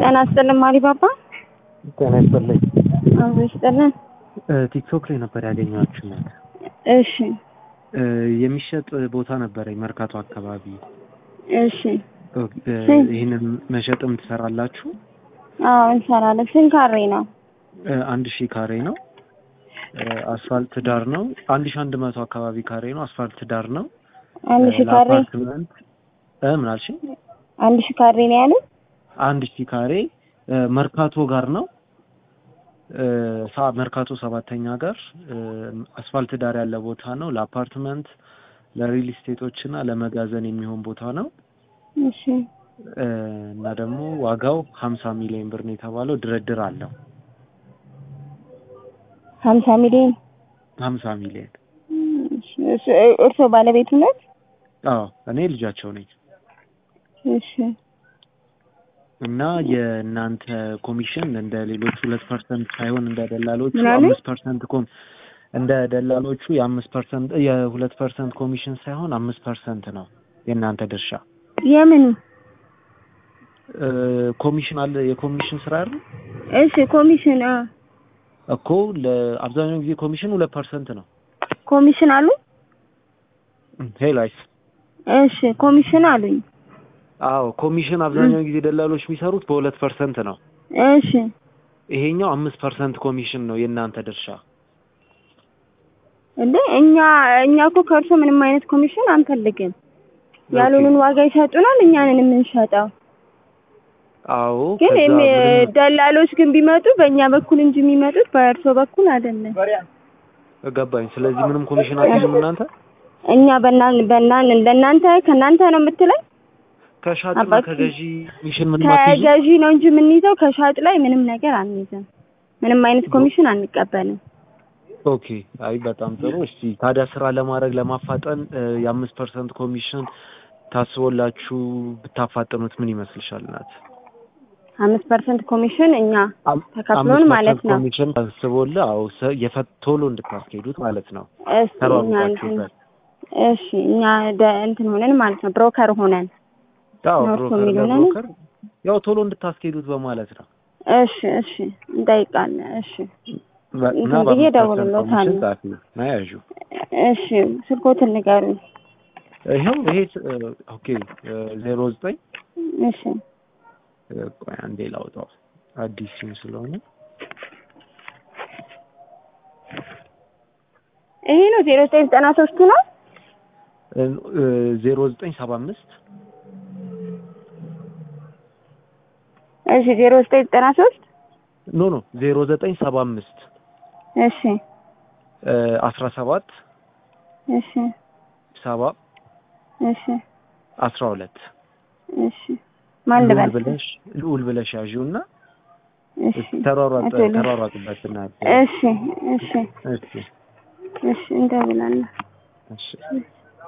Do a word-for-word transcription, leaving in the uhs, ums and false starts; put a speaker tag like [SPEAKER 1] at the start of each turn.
[SPEAKER 1] ጤና ይስጥልኝ ማሪባባ።
[SPEAKER 2] ጤና ይስጥልኝ።
[SPEAKER 1] አዎ ይስጥልኝ።
[SPEAKER 2] ቲክቶክ ላይ ነበር ያገኘኋችሁ እናት።
[SPEAKER 1] እሺ።
[SPEAKER 2] የሚሸጥ ቦታ ነበር መርካቶ አካባቢ።
[SPEAKER 1] እሺ።
[SPEAKER 2] ይሄንን መሸጥም ትሰራላችሁ?
[SPEAKER 1] አዎ እንሰራለን። ስንት ካሬ ነው?
[SPEAKER 2] አንድ ሺህ ካሬ ነው። አስፋልት ዳር ነው። አንድ ሺህ አንድ መቶ አካባቢ ካሬ ነው። አስፋልት ዳር ነው።
[SPEAKER 1] አንድ ሺህ ካሬ
[SPEAKER 2] አፓርትመንት እ ምን አልሽኝ?
[SPEAKER 1] አንድ ሺህ ካሬ ነው ያለው?
[SPEAKER 2] አንድ ሺህ ካሬ መርካቶ ጋር ነው። ሳ መርካቶ ሰባተኛ ጋር አስፋልት ዳር ያለ ቦታ ነው። ለአፓርትመንት ለሪል ስቴቶች እና ለመጋዘን የሚሆን ቦታ ነው።
[SPEAKER 1] እሺ።
[SPEAKER 2] እና ደግሞ ዋጋው ሀምሳ ሚሊዮን ብር ነው የተባለው። ድርድር አለው።
[SPEAKER 1] ሀምሳ ሚሊዮን
[SPEAKER 2] ሀምሳ ሚሊዮን።
[SPEAKER 1] እሺ። እርሶ ባለቤቱ ነዎት?
[SPEAKER 2] አዎ እኔ ልጃቸው ነኝ።
[SPEAKER 1] እሺ።
[SPEAKER 2] እና የእናንተ ኮሚሽን እንደ ሌሎቹ ሁለት ፐርሰንት ሳይሆን እንደ ደላሎቹ አምስት ፐርሰንት ኮም እንደ ደላሎቹ የአምስት ፐርሰንት የሁለት ፐርሰንት ኮሚሽን ሳይሆን አምስት ፐርሰንት ነው የእናንተ ድርሻ።
[SPEAKER 1] የምን
[SPEAKER 2] ኮሚሽን አለ? የኮሚሽን ስራ አይደል?
[SPEAKER 1] እሺ ኮሚሽን አ
[SPEAKER 2] እኮ ለአብዛኛው ጊዜ ኮሚሽን ሁለት ፐርሰንት ነው።
[SPEAKER 1] ኮሚሽን አሉ?
[SPEAKER 2] ሄላይስ
[SPEAKER 1] እሺ ኮሚሽን አሉኝ።
[SPEAKER 2] አዎ ኮሚሽን አብዛኛው ጊዜ ደላሎች የሚሰሩት በሁለት ፐርሰንት ነው።
[SPEAKER 1] እሺ።
[SPEAKER 2] ይሄኛው አምስት ፐርሰንት ኮሚሽን ነው የእናንተ ድርሻ።
[SPEAKER 1] እንዴ እኛ እኛ እኮ ከእርሱ ምንም አይነት ኮሚሽን አንፈልግም። ያሉንን ዋጋ ይሰጡናል፣ እኛ ነን የምንሸጠው።
[SPEAKER 2] አዎ
[SPEAKER 1] ግን ደላሎች ግን ቢመጡ በእኛ በኩል እንጂ የሚመጡት በእርሶ በኩል አይደለም።
[SPEAKER 2] ገባኝ። ስለዚህ ምንም ኮሚሽን አትይዙም እናንተ?
[SPEAKER 1] እኛ በእናን በእናን ለእናንተ ከእናንተ ነው የምትለኝ?
[SPEAKER 2] ከሻጭና ከገዢ ኮሚሽን ምንም አትይዙም?
[SPEAKER 1] ከገዢ ነው እንጂ የምንይዘው ከሻጭ ላይ ምንም ነገር አንይዝም። ምንም አይነት ኮሚሽን አንቀበልም።
[SPEAKER 2] ኦኬ። አይ በጣም ጥሩ። እሺ ታዲያ ስራ ለማድረግ ለማፋጠን የአምስት ፐርሰንት ኮሚሽን ታስቦላችሁ ብታፋጥኑት ምን ይመስልሻል እናት?
[SPEAKER 1] አምስት ፐርሰንት ኮሚሽን እኛ ተከፍሎን ማለት ነው።
[SPEAKER 2] ኮሚሽን ታስቦላ አው የፈቶሎ እንድታስኬዱት ማለት ነው።
[SPEAKER 1] እሺ እኛ እንትን ሆነን ማለት ነው ብሮከር ሆነን
[SPEAKER 2] አው ብሮከር ብሮከር ያው ቶሎ እንድታስኬዱት በማለት ነው።
[SPEAKER 1] እሺ እሺ እንጠይቃለን። እሺ እና በየ ደውሎታል
[SPEAKER 2] ናያጁ።
[SPEAKER 1] እሺ ስልኮትን ንገሩኝ።
[SPEAKER 2] ይሄው ይሄ ኦኬ ዜሮ ዘጠኝ
[SPEAKER 1] እሺ
[SPEAKER 2] ቆይ አንዴ ላውጣው አዲስ ሲም ስለሆነ
[SPEAKER 1] ይሄ ነው ዜሮ ዘጠኝ ዘጠና ሶስት ነው።
[SPEAKER 2] ዜሮ ዘጠኝ ሰባ አምስት
[SPEAKER 1] እሺ ዜሮ ዘጠኝ ዘጠና ሶስት
[SPEAKER 2] ኖ ኖ ዜሮ ዘጠኝ ሰባ አምስት
[SPEAKER 1] እሺ
[SPEAKER 2] አስራ ሰባት
[SPEAKER 1] እሺ ሰባ
[SPEAKER 2] እሺ አስራ ሁለት
[SPEAKER 1] እሺ ማን ልበል
[SPEAKER 2] ብለሽ ልኡል ብለሽ ያዢውና
[SPEAKER 1] እሺ
[SPEAKER 2] ተሯሯጥ ተሯሯጥበትና
[SPEAKER 1] እሺ እሺ
[SPEAKER 2] እሺ
[SPEAKER 1] እሺ እንደብላለን።
[SPEAKER 2] እሺ